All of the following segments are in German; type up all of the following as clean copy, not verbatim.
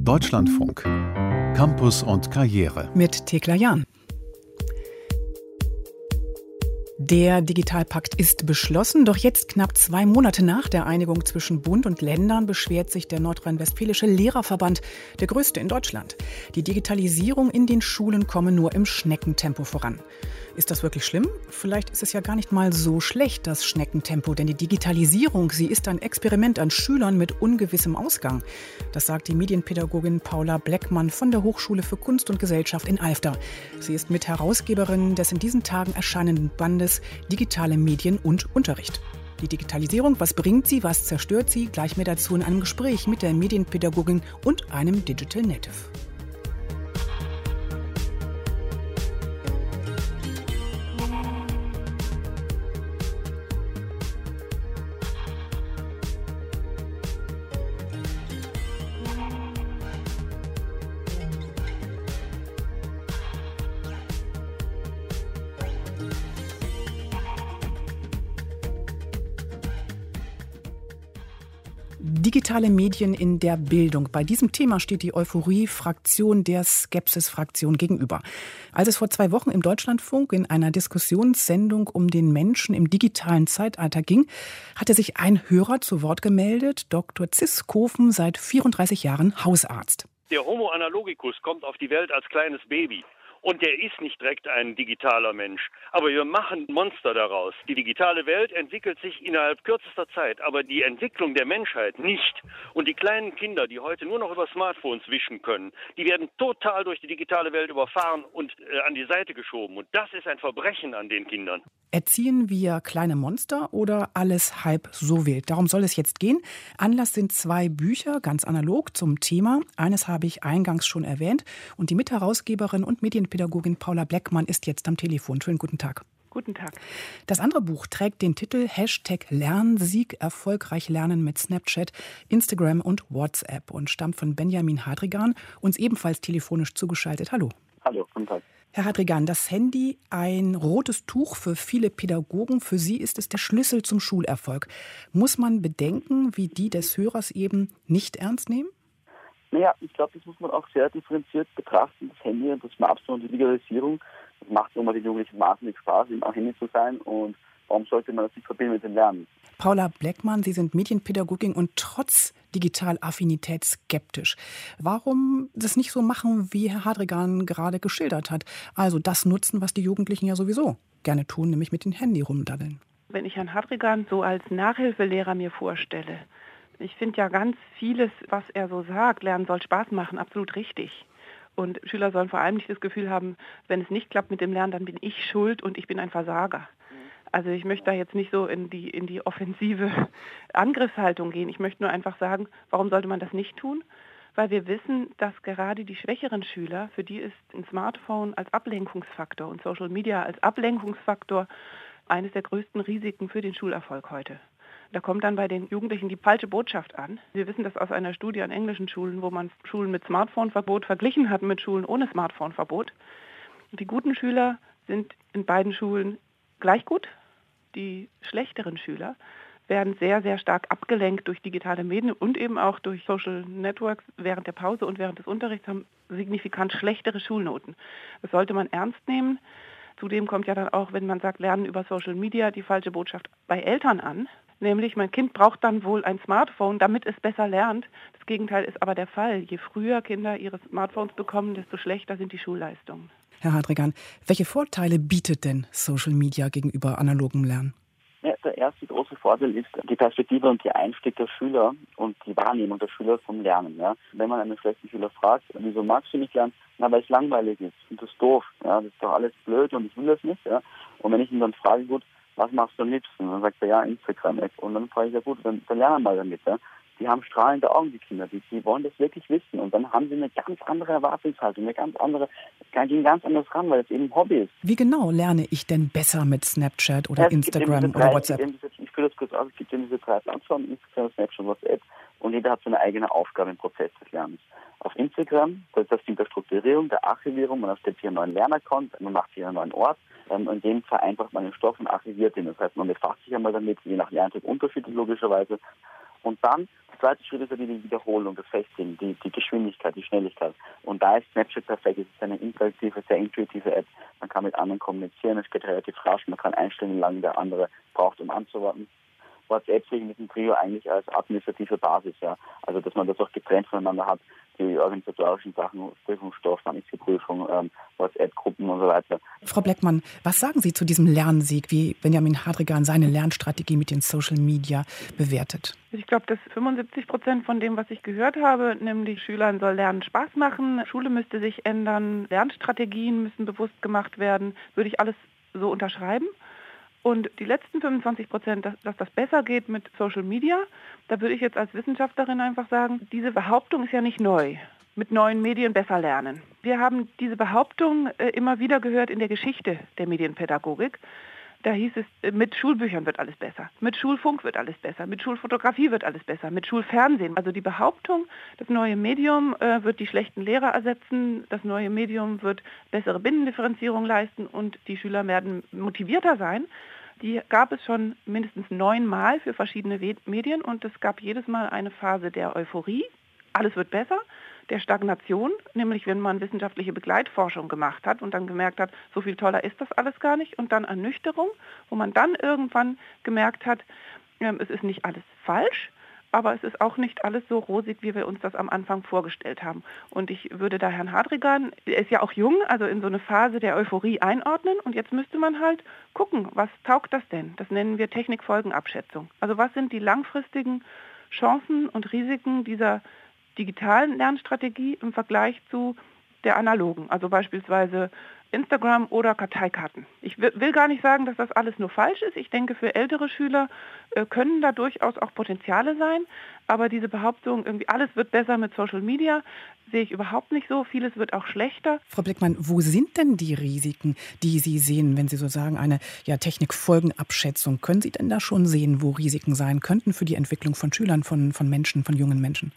Deutschlandfunk. Campus und Karriere. Mit Thekla Jahn. Der Digitalpakt ist beschlossen, doch jetzt, knapp 2 Monate nach der Einigung zwischen Bund und Ländern, beschwert sich der Nordrhein-Westfälische Lehrerverband, der größte in Deutschland. Die Digitalisierung in den Schulen komme nur im Schneckentempo voran. Ist das wirklich schlimm? Vielleicht ist es ja gar nicht mal so schlecht, das Schneckentempo, denn die Digitalisierung, sie ist ein Experiment an Schülern mit ungewissem Ausgang. Das sagt die Medienpädagogin Paula Bleckmann von der Hochschule für Kunst und Gesellschaft in Alfter. Sie ist Mitherausgeberin des in diesen Tagen erscheinenden Bandes Digitale Medien und Unterricht. Die Digitalisierung, was bringt sie, was zerstört sie? Gleich mehr dazu in einem Gespräch mit der Medienpädagogin und einem Digital Native. Digitale Medien in der Bildung. Bei diesem Thema steht die Euphorie-Fraktion der Skepsis-Fraktion gegenüber. Als es vor 2 Wochen im Deutschlandfunk in einer Diskussionssendung um den Menschen im digitalen Zeitalter ging, hatte sich ein Hörer zu Wort gemeldet, Dr. Ziskofen, seit 34 Jahren Hausarzt. Der Homo analogicus kommt auf die Welt als kleines Baby. Und der ist nicht direkt ein digitaler Mensch. Aber wir machen Monster daraus. Die digitale Welt entwickelt sich innerhalb kürzester Zeit, aber die Entwicklung der Menschheit nicht. Und die kleinen Kinder, die heute nur noch über Smartphones wischen können, die werden total durch die digitale Welt überfahren und an die Seite geschoben. Und das ist ein Verbrechen an den Kindern. Erziehen wir kleine Monster oder alles halb so wild? Darum soll es jetzt gehen. Anlass sind 2 Bücher, ganz analog zum Thema. Eines habe ich eingangs schon erwähnt. Und die Mitherausgeberin und Medienpädagogin Paula Bleckmann ist jetzt am Telefon. Schönen guten Tag. Guten Tag. Das andere Buch trägt den Titel #Lernsieg, erfolgreich lernen mit Snapchat, Instagram und WhatsApp und stammt von Benjamin Hadrigan, uns ebenfalls telefonisch zugeschaltet. Hallo. Hallo, guten Tag. Herr Hadrigan, das Handy, ein rotes Tuch für viele Pädagogen. Für Sie ist es der Schlüssel zum Schulerfolg. Muss man Bedenken wie die des Hörers eben nicht ernst nehmen? Naja, ich glaube, das muss man auch sehr differenziert betrachten. Das Handy und das Smartphone und die Digitalisierung, das macht nun mal den Jugendlichen wahnsinnig Spaß, am Handy zu sein. Und warum sollte man das nicht verbinden mit dem Lernen? Paula Bleckmann, Sie sind Medienpädagogin und trotz Digitalaffinität skeptisch. Warum das nicht so machen, wie Herr Hadrigan gerade geschildert hat? Also das nutzen, was die Jugendlichen ja sowieso gerne tun, nämlich mit dem Handy rumdaddeln. Wenn ich Herrn Hadrigan so als Nachhilfelehrer mir vorstelle, ich finde ja ganz vieles, was er so sagt, Lernen soll Spaß machen, absolut richtig. Und Schüler sollen vor allem nicht das Gefühl haben, wenn es nicht klappt mit dem Lernen, dann bin ich schuld und ich bin ein Versager. Also ich möchte da jetzt nicht so in die offensive Angriffshaltung gehen. Ich möchte nur einfach sagen, warum sollte man das nicht tun? Weil wir wissen, dass gerade die schwächeren Schüler, für die ist ein Smartphone als Ablenkungsfaktor und Social Media als Ablenkungsfaktor eines der größten Risiken für den Schulerfolg heute. Da kommt dann bei den Jugendlichen die falsche Botschaft an. Wir wissen das aus einer Studie an englischen Schulen, wo man Schulen mit Smartphone-Verbot verglichen hat mit Schulen ohne Smartphone-Verbot. Die guten Schüler sind in beiden Schulen gleich gut. Die schlechteren Schüler werden sehr, sehr stark abgelenkt durch digitale Medien und eben auch durch Social Networks während der Pause und während des Unterrichts, haben signifikant schlechtere Schulnoten. Das sollte man ernst nehmen. Zudem kommt ja dann auch, wenn man sagt, Lernen über Social Media, die falsche Botschaft bei Eltern an. Nämlich, mein Kind braucht dann wohl ein Smartphone, damit es besser lernt. Das Gegenteil ist aber der Fall. Je früher Kinder ihre Smartphones bekommen, desto schlechter sind die Schulleistungen. Herr Hadrigan, welche Vorteile bietet denn Social Media gegenüber analogem Lernen? Ja, der erste große Vorteil ist die Perspektive und der Einstieg der Schüler und die Wahrnehmung der Schüler vom Lernen. Ja. Wenn man einen schlechten Schüler fragt, wieso magst du nicht lernen? Na, weil es langweilig ist. Ich finde das doof. Ja. Das ist doch alles blöd und ich will das nicht. Ja. Und wenn ich ihn dann frage, gut, was machst du am liebsten? Und dann sagt er, ja, Instagram-App. Und dann frage ich, ja gut, dann lernen wir mal damit. Ja. Die haben strahlende Augen, die Kinder, die wollen das wirklich wissen. Und dann haben sie eine ganz andere Erwartungshaltung, gehen ganz anders ran, weil es eben ein Hobby ist. Wie genau lerne ich denn besser mit Snapchat oder Instagram oder WhatsApp? Ich führe das kurz aus, es gibt eben diese 3 Plattformen, Instagram, Snapchat, WhatsApp. Und jeder hat so eine eigene Aufgabe im Prozess des Lernens. Auf Instagram, das dient der Strukturierung, der Archivierung, man erstellt hier einen neuen Lernaccount, man macht hier einen neuen Ort. In dem vereinfacht man den Stoff und archiviert ihn. Das heißt, man befasst sich einmal damit, je nach Lerntyp unterschiedlich logischerweise. Und dann, der zweite Schritt ist ja die Wiederholung, das Festigen, die Geschwindigkeit, die Schnelligkeit. Und da ist Snapchat perfekt. Es ist eine interaktive, sehr intuitive App. Man kann mit anderen kommunizieren, es geht relativ rasch, man kann einstellen, wie lange der andere braucht, um anzuwarten. WhatsApp sehe ich mit dem Trio eigentlich als administrative Basis, ja. Also, dass man das auch getrennt voneinander hat, die organisatorischen Sachen, Prüfungsstoff, dann ist die Prüfung, WhatsApp-Gruppen und so weiter. Frau Bleckmann, was sagen Sie zu diesem Lernsieg, wie Benjamin Hadrigan seine Lernstrategie mit den Social Media bewertet? Ich glaube, dass 75% von dem, was ich gehört habe, nämlich Schülern soll Lernen Spaß machen, Schule müsste sich ändern, Lernstrategien müssen bewusst gemacht werden, würde ich alles so unterschreiben. Und die letzten 25%, dass das besser geht mit Social Media, da würde ich jetzt als Wissenschaftlerin einfach sagen, diese Behauptung ist ja nicht neu. Mit neuen Medien besser lernen. Wir haben diese Behauptung immer wieder gehört in der Geschichte der Medienpädagogik. Da hieß es, mit Schulbüchern wird alles besser, mit Schulfunk wird alles besser, mit Schulfotografie wird alles besser, mit Schulfernsehen. Also die Behauptung, das neue Medium wird die schlechten Lehrer ersetzen, das neue Medium wird bessere Binnendifferenzierung leisten und die Schüler werden motivierter sein, die gab es schon mindestens 9 Mal für verschiedene Medien und es gab jedes Mal eine Phase der Euphorie, alles wird besser, der Stagnation, nämlich wenn man wissenschaftliche Begleitforschung gemacht hat und dann gemerkt hat, so viel toller ist das alles gar nicht, und dann Ernüchterung, wo man dann irgendwann gemerkt hat, es ist nicht alles falsch, aber es ist auch nicht alles so rosig, wie wir uns das am Anfang vorgestellt haben. Und ich würde da Herrn Hadrigan, er ist ja auch jung, also in so eine Phase der Euphorie einordnen, und jetzt müsste man halt gucken, was taugt das denn? Das nennen wir Technikfolgenabschätzung. Also was sind die langfristigen Chancen und Risiken dieser digitalen Lernstrategie im Vergleich zu der analogen, also beispielsweise Instagram oder Karteikarten. Ich will gar nicht sagen, dass das alles nur falsch ist. Ich denke, für ältere Schüler können da durchaus auch Potenziale sein, aber diese Behauptung, irgendwie alles wird besser mit Social Media, sehe ich überhaupt nicht so. Vieles wird auch schlechter. Frau Bleckmann, wo sind denn die Risiken, die Sie sehen, wenn Sie so sagen, eine Technikfolgenabschätzung? Können Sie denn da schon sehen, wo Risiken sein könnten für die Entwicklung von Schülern, von Menschen, von jungen Menschen?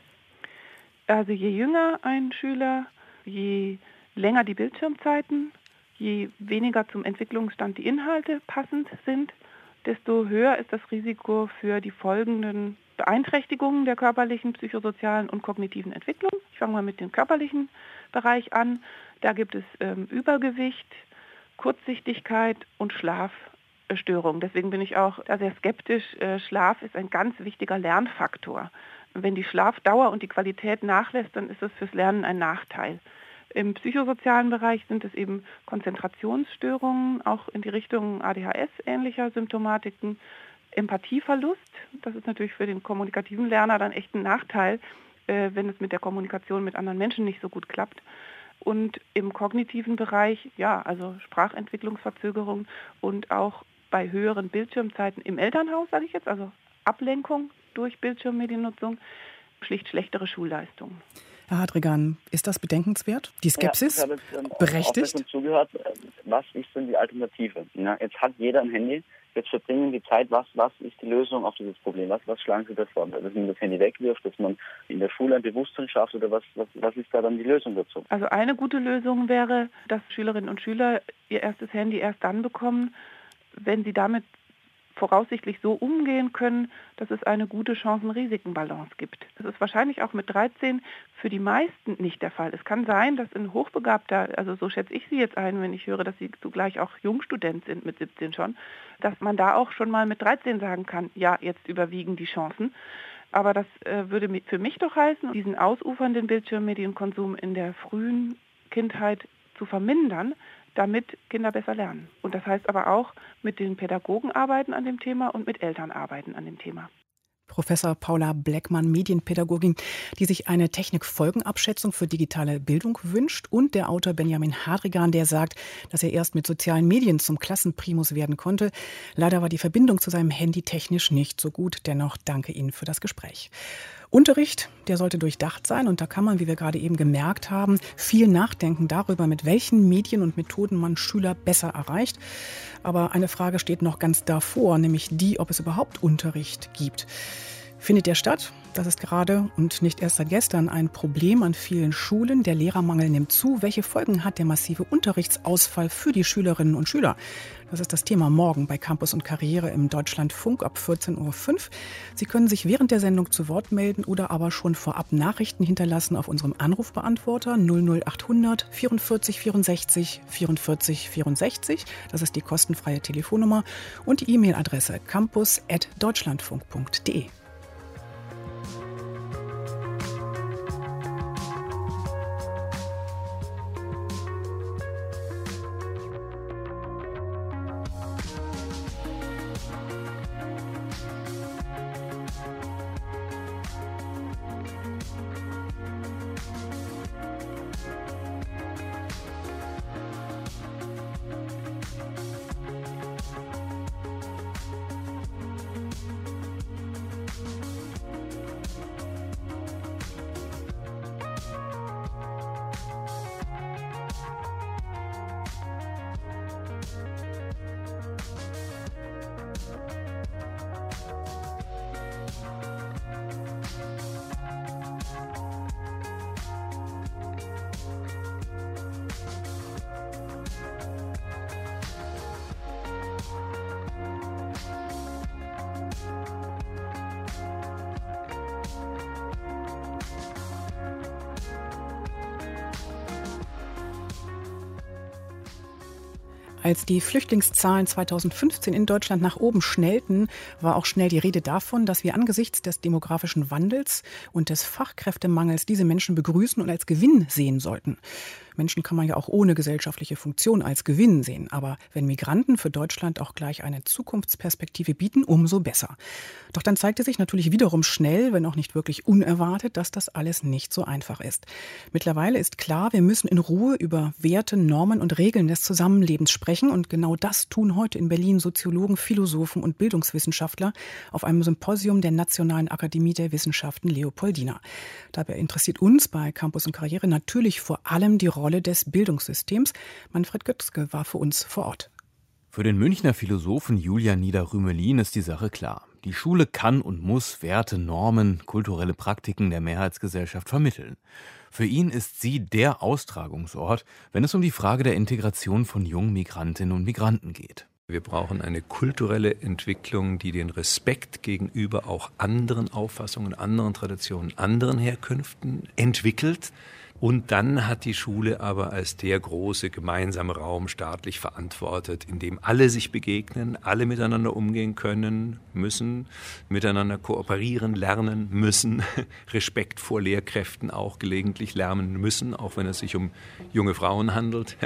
Also je jünger ein Schüler, je länger die Bildschirmzeiten, je weniger zum Entwicklungsstand die Inhalte passend sind, desto höher ist das Risiko für die folgenden Beeinträchtigungen der körperlichen, psychosozialen und kognitiven Entwicklung. Ich fange mal mit dem körperlichen Bereich an. Da gibt es Übergewicht, Kurzsichtigkeit und Schlafstörungen. Deswegen bin ich auch da sehr skeptisch. Schlaf ist ein ganz wichtiger Lernfaktor. Wenn die Schlafdauer und die Qualität nachlässt, dann ist es fürs Lernen ein Nachteil. Im psychosozialen Bereich sind es eben Konzentrationsstörungen, auch in die Richtung ADHS ähnlicher Symptomatiken, Empathieverlust. Das ist natürlich für den kommunikativen Lerner dann echt ein Nachteil, wenn es mit der Kommunikation mit anderen Menschen nicht so gut klappt. Und im kognitiven Bereich, also Sprachentwicklungsverzögerung und auch bei höheren Bildschirmzeiten im Elternhaus, sage ich jetzt, also Ablenkung durch Bildschirmmediennutzung, schlicht schlechtere Schulleistungen. Herr Hadrigan, ist das bedenkenswert? Die Skepsis? Ja, ich habe jetzt berechtigt? Zugehört. Was ist denn die Alternative? Ja, jetzt hat jeder ein Handy. Jetzt verbringen die Zeit, was ist die Lösung auf dieses Problem? Was schlagen Sie da vor? Dass man das Handy wegwirft, dass man in der Schule ein Bewusstsein schafft, oder was ist da dann die Lösung dazu? Also eine gute Lösung wäre, dass Schülerinnen und Schüler ihr erstes Handy erst dann bekommen, wenn sie damit voraussichtlich so umgehen können, dass es eine gute Chancen-Risiken-Balance gibt. Das ist wahrscheinlich auch mit 13 für die meisten nicht der Fall. Es kann sein, dass ein Hochbegabter, also so schätze ich Sie jetzt ein, wenn ich höre, dass Sie zugleich auch Jungstudent sind mit 17 schon, dass man da auch schon mal mit 13 sagen kann, ja, jetzt überwiegen die Chancen. Aber das würde für mich doch heißen, diesen ausufernden Bildschirmmedienkonsum in der frühen Kindheit zu vermindern, damit Kinder besser lernen. Und das heißt aber auch, mit den Pädagogen arbeiten an dem Thema und mit Eltern arbeiten an dem Thema. Professor Paula Bleckmann, Medienpädagogin, die sich eine Technikfolgenabschätzung für digitale Bildung wünscht, und der Autor Benjamin Hadrigan, der sagt, dass er erst mit sozialen Medien zum Klassenprimus werden konnte. Leider war die Verbindung zu seinem Handy technisch nicht so gut. Dennoch danke Ihnen für das Gespräch. Unterricht, der sollte durchdacht sein, und da kann man, wie wir gerade eben gemerkt haben, viel nachdenken darüber, mit welchen Medien und Methoden man Schüler besser erreicht. Aber eine Frage steht noch ganz davor, nämlich die, ob es überhaupt Unterricht gibt. Findet der statt? Das ist gerade und nicht erst seit gestern ein Problem an vielen Schulen. Der Lehrermangel nimmt zu. Welche Folgen hat der massive Unterrichtsausfall für die Schülerinnen und Schüler? Das ist das Thema morgen bei Campus und Karriere im Deutschlandfunk ab 14.05 Uhr. Sie können sich während der Sendung zu Wort melden oder aber schon vorab Nachrichten hinterlassen auf unserem Anrufbeantworter 00800 44 64 44 64. Das ist die kostenfreie Telefonnummer und die E-Mail-Adresse campus@deutschlandfunk.de. Als die Flüchtlingszahlen 2015 in Deutschland nach oben schnellten, war auch schnell die Rede davon, dass wir angesichts des demografischen Wandels und des Fachkräftemangels diese Menschen begrüßen und als Gewinn sehen sollten. Menschen kann man ja auch ohne gesellschaftliche Funktion als Gewinn sehen. Aber wenn Migranten für Deutschland auch gleich eine Zukunftsperspektive bieten, umso besser. Doch dann zeigte sich natürlich wiederum schnell, wenn auch nicht wirklich unerwartet, dass das alles nicht so einfach ist. Mittlerweile ist klar, wir müssen in Ruhe über Werte, Normen und Regeln des Zusammenlebens sprechen. Und genau das tun heute in Berlin Soziologen, Philosophen und Bildungswissenschaftler auf einem Symposium der Nationalen Akademie der Wissenschaften Leopoldina. Dabei interessiert uns bei Campus und Karriere natürlich vor allem die Rolle des Bildungssystems. Manfred Götzke war für uns vor Ort. Für den Münchner Philosophen Julian Nieder-Rümelin ist die Sache klar. Die Schule kann und muss Werte, Normen, kulturelle Praktiken der Mehrheitsgesellschaft vermitteln. Für ihn ist sie der Austragungsort, wenn es um die Frage der Integration von jungen Migrantinnen und Migranten geht. Wir brauchen eine kulturelle Entwicklung, die den Respekt gegenüber auch anderen Auffassungen, anderen Traditionen, anderen Herkünften entwickelt. Und dann hat die Schule aber als der große gemeinsame Raum staatlich verantwortet, in dem alle sich begegnen, alle miteinander umgehen können, müssen, miteinander kooperieren, lernen müssen, Respekt vor Lehrkräften auch gelegentlich lernen müssen, auch wenn es sich um junge Frauen handelt.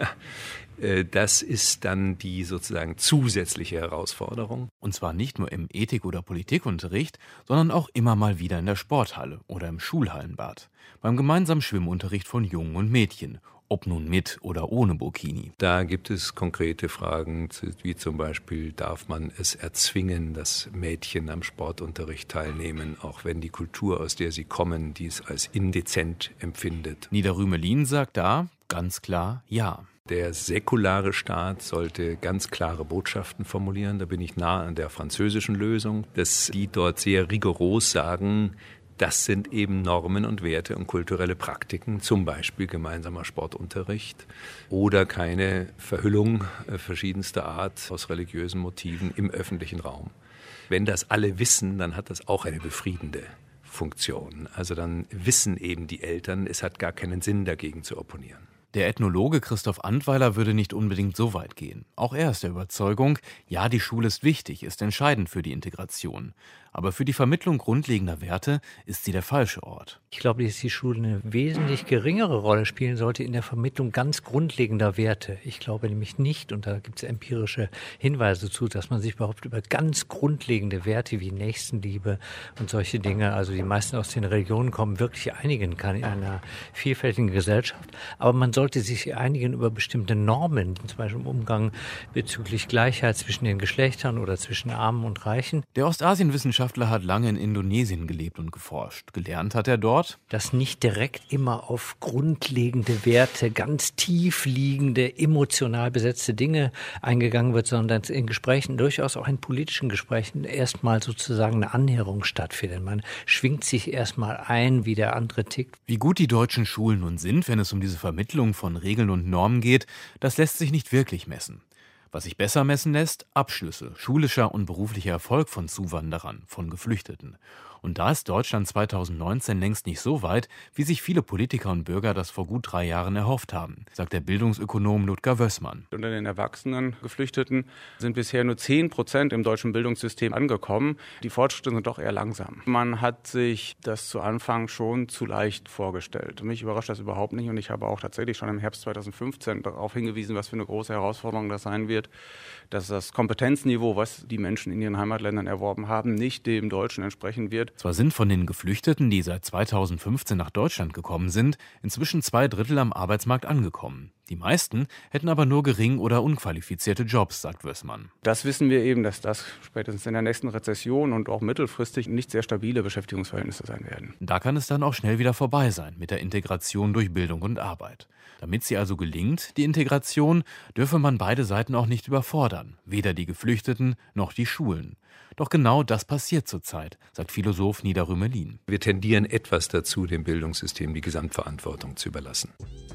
Das ist dann die sozusagen zusätzliche Herausforderung. Und zwar nicht nur im Ethik- oder Politikunterricht, sondern auch immer mal wieder in der Sporthalle oder im Schulhallenbad. Beim gemeinsamen Schwimmunterricht von Jungen und Mädchen, ob nun mit oder ohne Burkini. Da gibt es konkrete Fragen, wie zum Beispiel, darf man es erzwingen, dass Mädchen am Sportunterricht teilnehmen, auch wenn die Kultur, aus der sie kommen, dies als indezent empfindet. Nieder-Rümelin sagt da ganz klar ja. Der säkulare Staat sollte ganz klare Botschaften formulieren. Da bin ich nah an der französischen Lösung, dass die dort sehr rigoros sagen, das sind eben Normen und Werte und kulturelle Praktiken, zum Beispiel gemeinsamer Sportunterricht oder keine Verhüllung verschiedenster Art aus religiösen Motiven im öffentlichen Raum. Wenn das alle wissen, dann hat das auch eine befriedende Funktion. Also dann wissen eben die Eltern, es hat gar keinen Sinn, dagegen zu opponieren. Der Ethnologe Christoph Antweiler würde nicht unbedingt so weit gehen. Auch er ist der Überzeugung, ja, die Schule ist wichtig, ist entscheidend für die Integration. Aber für die Vermittlung grundlegender Werte ist sie der falsche Ort. Ich glaube, dass die Schule eine wesentlich geringere Rolle spielen sollte in der Vermittlung ganz grundlegender Werte. Ich glaube nämlich nicht, und da gibt es empirische Hinweise zu, dass man sich überhaupt über ganz grundlegende Werte wie Nächstenliebe und solche Dinge, also die meisten aus den Religionen kommen, wirklich einigen kann in einer vielfältigen Gesellschaft. Aber man sollte sich einigen über bestimmte Normen, zum Beispiel im Umgang bezüglich Gleichheit zwischen den Geschlechtern oder zwischen Armen und Reichen. Der Ostasienwissenschaftler Wissenschaftler hat lange in Indonesien gelebt und geforscht. Gelernt hat er dort, dass nicht direkt immer auf grundlegende Werte, ganz tief liegende, emotional besetzte Dinge eingegangen wird, sondern dass in Gesprächen, durchaus auch in politischen Gesprächen, erstmal sozusagen eine Annäherung stattfindet. Man schwingt sich erstmal ein, wie der andere tickt. Wie gut die deutschen Schulen nun sind, wenn es um diese Vermittlung von Regeln und Normen geht, das lässt sich nicht wirklich messen. Was sich besser messen lässt, Abschlüsse, schulischer und beruflicher Erfolg von Zuwanderern, von Geflüchteten. Und da ist Deutschland 2019 längst nicht so weit, wie sich viele Politiker und Bürger das vor gut 3 Jahren erhofft haben, sagt der Bildungsökonom Ludger Wössmann. Unter den erwachsenen Geflüchteten sind bisher nur 10% im deutschen Bildungssystem angekommen. Die Fortschritte sind doch eher langsam. Man hat sich das zu Anfang schon zu leicht vorgestellt. Mich überrascht das überhaupt nicht und ich habe auch tatsächlich schon im Herbst 2015 darauf hingewiesen, was für eine große Herausforderung das sein wird, dass das Kompetenzniveau, was die Menschen in ihren Heimatländern erworben haben, nicht dem deutschen entsprechen wird. Zwar sind von den Geflüchteten, die seit 2015 nach Deutschland gekommen sind, inzwischen 2/3 am Arbeitsmarkt angekommen. Die meisten hätten aber nur gering oder unqualifizierte Jobs, sagt Wössmann. Das wissen wir eben, dass das spätestens in der nächsten Rezession und auch mittelfristig nicht sehr stabile Beschäftigungsverhältnisse sein werden. Da kann es dann auch schnell wieder vorbei sein mit der Integration durch Bildung und Arbeit. Damit sie also gelingt, die Integration, dürfe man beide Seiten auch nicht überfordern, weder die Geflüchteten noch die Schulen. Doch genau das passiert zurzeit, sagt Philosoph Nida Rümelin. Wir tendieren etwas dazu, dem Bildungssystem die Gesamtverantwortung zu überlassen.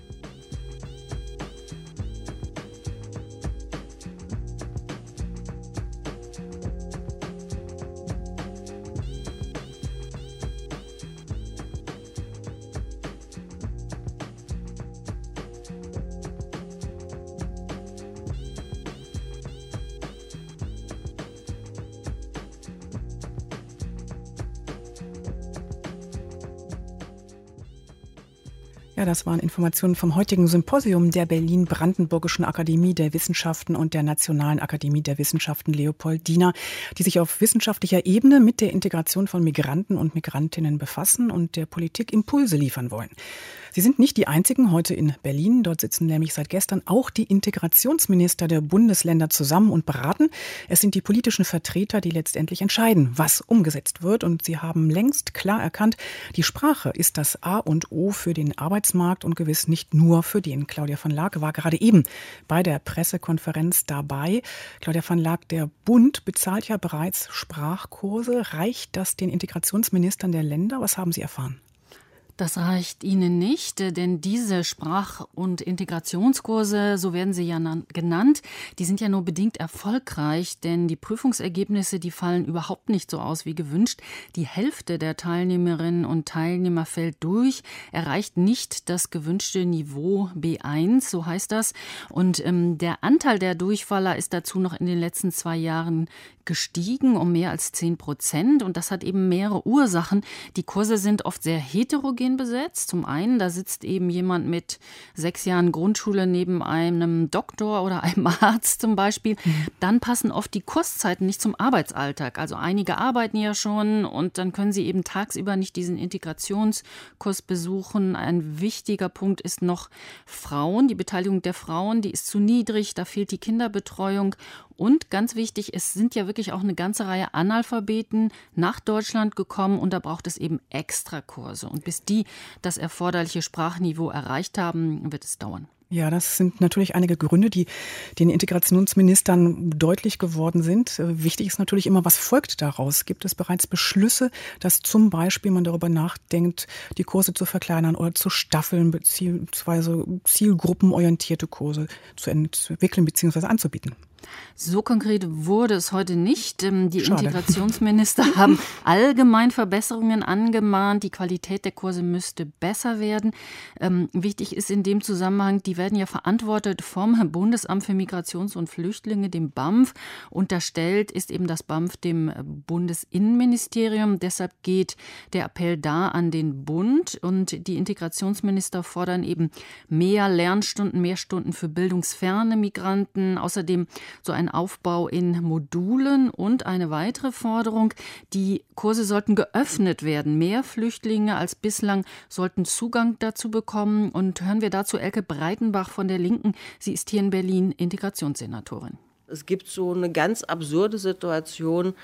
Ja, das waren Informationen vom heutigen Symposium der Berlin-Brandenburgischen Akademie der Wissenschaften und der Nationalen Akademie der Wissenschaften Leopoldina, die sich auf wissenschaftlicher Ebene mit der Integration von Migranten und Migrantinnen befassen und der Politik Impulse liefern wollen. Sie sind nicht die einzigen heute in Berlin. Dort sitzen nämlich seit gestern auch die Integrationsminister der Bundesländer zusammen und beraten. Es sind die politischen Vertreter, die letztendlich entscheiden, was umgesetzt wird. Und sie haben längst klar erkannt, die Sprache ist das A und O für den Arbeitsmarkt und gewiss nicht nur für den. Claudia von Laak war gerade eben bei der Pressekonferenz dabei. Claudia von Laak, der Bund bezahlt ja bereits Sprachkurse. Reicht das den Integrationsministern der Länder? Was haben Sie erfahren? Das reicht Ihnen nicht, denn diese Sprach- und Integrationskurse, so werden sie ja genannt, die sind ja nur bedingt erfolgreich, denn die Prüfungsergebnisse, die fallen überhaupt nicht so aus wie gewünscht. Die Hälfte der Teilnehmerinnen und Teilnehmer fällt durch, erreicht nicht das gewünschte Niveau B1, so heißt das. Und der Anteil der Durchfaller ist dazu noch in den letzten 2 Jahren gestiegen um mehr als 10%. Und das hat eben mehrere Ursachen. Die Kurse sind oft sehr heterogen besetzt. Zum einen, da sitzt eben jemand mit 6 Jahren Grundschule neben einem Doktor oder einem Arzt zum Beispiel. Dann passen oft die Kurszeiten nicht zum Arbeitsalltag. Also einige arbeiten ja schon und dann können sie eben tagsüber nicht diesen Integrationskurs besuchen. Ein wichtiger Punkt ist noch Frauen. Die Beteiligung der Frauen, die ist zu niedrig. Da fehlt die Kinderbetreuung. Und ganz wichtig, es sind ja wirklich auch eine ganze Reihe Analphabeten nach Deutschland gekommen und da braucht es eben Extrakurse. Und bis die das erforderliche Sprachniveau erreicht haben, wird es dauern. Ja, das sind natürlich einige Gründe, die den Integrationsministern deutlich geworden sind. Wichtig ist natürlich immer, was folgt daraus? Gibt es bereits Beschlüsse, dass zum Beispiel man darüber nachdenkt, die Kurse zu verkleinern oder zu staffeln, beziehungsweise zielgruppenorientierte Kurse zu entwickeln bzw. anzubieten? So konkret wurde es heute nicht. Die Schade. Integrationsminister haben allgemein Verbesserungen angemahnt. Die Qualität der Kurse müsste besser werden. Wichtig ist in dem Zusammenhang, die werden ja verantwortet vom Bundesamt für Migrations- und Flüchtlinge, dem BAMF. Unterstellt ist eben das BAMF dem Bundesinnenministerium. Deshalb geht der Appell da an den Bund. Und die Integrationsminister fordern eben mehr Lernstunden, mehr Stunden für bildungsferne Migranten. Außerdem so ein Aufbau in Modulen und eine weitere Forderung, die Kurse sollten geöffnet werden. Mehr Flüchtlinge als bislang sollten Zugang dazu bekommen. Und hören wir dazu Elke Breitenbach von der Linken. Sie ist hier in Berlin Integrationssenatorin. Es gibt so eine ganz absurde Situation,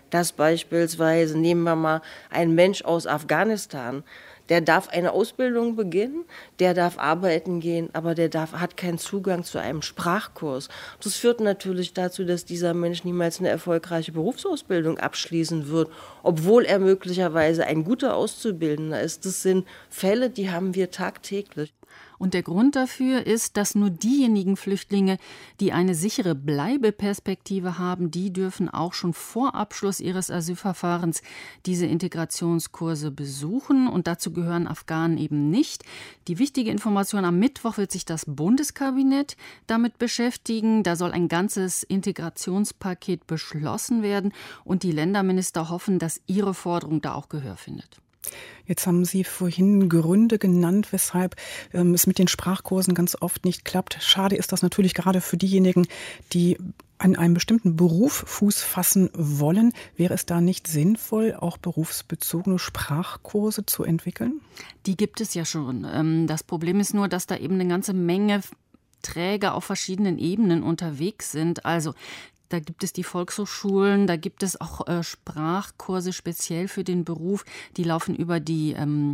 dass beispielsweise, nehmen wir mal einen Mensch aus Afghanistan, der darf eine Ausbildung beginnen, der darf arbeiten gehen, aber hat keinen Zugang zu einem Sprachkurs. Das führt natürlich dazu, dass dieser Mensch niemals eine erfolgreiche Berufsausbildung abschließen wird, obwohl er möglicherweise ein guter Auszubildender ist. Das sind Fälle, die haben wir tagtäglich. Und der Grund dafür ist, dass nur diejenigen Flüchtlinge, die eine sichere Bleibeperspektive haben, die dürfen auch schon vor Abschluss ihres Asylverfahrens diese Integrationskurse besuchen. Und dazu gehören Afghanen eben nicht. Die wichtige Information: Am Mittwoch wird sich das Bundeskabinett damit beschäftigen. Da soll ein ganzes Integrationspaket beschlossen werden. Und die Länderminister hoffen, dass ihre Forderung da auch Gehör findet. Jetzt haben Sie vorhin Gründe genannt, weshalb es mit den Sprachkursen ganz oft nicht klappt. Schade ist das natürlich gerade für diejenigen, die an einem bestimmten Beruf Fuß fassen wollen. Wäre es da nicht sinnvoll, auch berufsbezogene Sprachkurse zu entwickeln? Die gibt es ja schon. Das Problem ist nur, dass da eben eine ganze Menge Träger auf verschiedenen Ebenen unterwegs sind. Also da gibt es die Volkshochschulen, da gibt es auch Sprachkurse speziell für den Beruf. Die laufen über die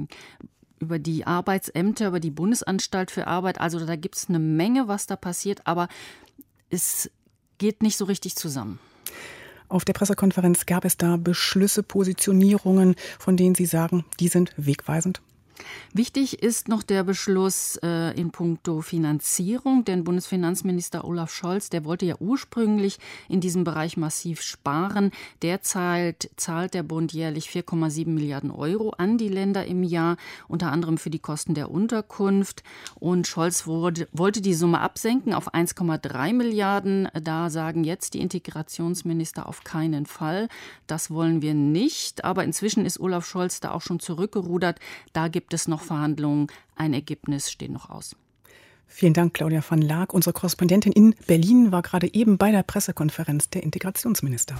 Arbeitsämter, über die Bundesanstalt für Arbeit. Also da gibt es eine Menge, was da passiert, aber es geht nicht so richtig zusammen. Auf der Pressekonferenz gab es da Beschlüsse, Positionierungen, von denen Sie sagen, die sind wegweisend? Wichtig ist noch der Beschluss in puncto Finanzierung, denn Bundesfinanzminister Olaf Scholz, der wollte ja ursprünglich in diesem Bereich massiv sparen. Derzeit zahlt der Bund jährlich 4,7 Milliarden Euro an die Länder im Jahr, unter anderem für die Kosten der Unterkunft. Und Scholz wollte die Summe absenken auf 1,3 Milliarden. Da sagen jetzt die Integrationsminister auf keinen Fall. Das wollen wir nicht. Aber inzwischen ist Olaf Scholz da auch schon zurückgerudert. Da gibt es noch Verhandlungen. Ein Ergebnis steht noch aus. Vielen Dank, Claudia van Laak. Unsere Korrespondentin in Berlin war gerade eben bei der Pressekonferenz der Integrationsminister.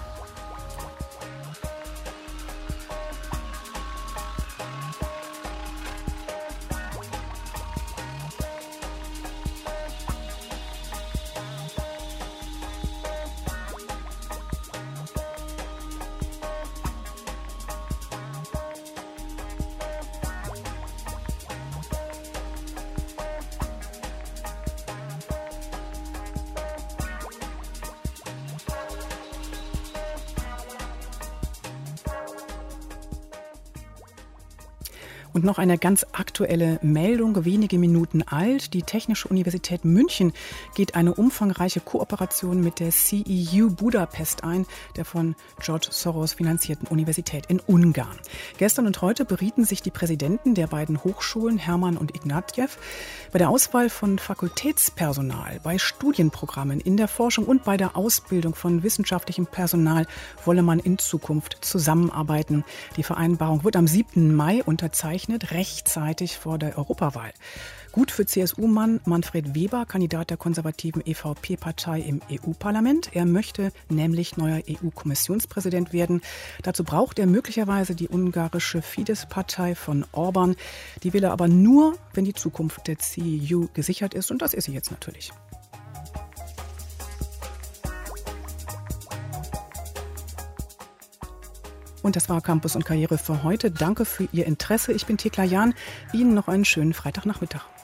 Und noch eine ganz aktuelle Meldung, wenige Minuten alt. Die Technische Universität München geht eine umfangreiche Kooperation mit der CEU Budapest ein, der von George Soros finanzierten Universität in Ungarn. Gestern und heute berieten sich die Präsidenten der beiden Hochschulen, Hermann und Ignatjew, bei der Auswahl von Fakultätspersonal, bei Studienprogrammen in der Forschung und bei der Ausbildung von wissenschaftlichem Personal wolle man in Zukunft zusammenarbeiten. Die Vereinbarung wird am 7. Mai unterzeichnet, rechtzeitig vor der Europawahl. Gut für CSU-Mann Manfred Weber, Kandidat der konservativen EVP-Partei im EU-Parlament. Er möchte nämlich neuer EU-Kommissionspräsident werden. Dazu braucht er möglicherweise die ungarische Fidesz-Partei von Orban. Die will er aber nur, wenn die Zukunft der CEU gesichert ist. Und das ist sie jetzt natürlich. Und das war Campus und Karriere für heute. Danke für Ihr Interesse. Ich bin Thekla Jahn. Ihnen noch einen schönen Freitagnachmittag.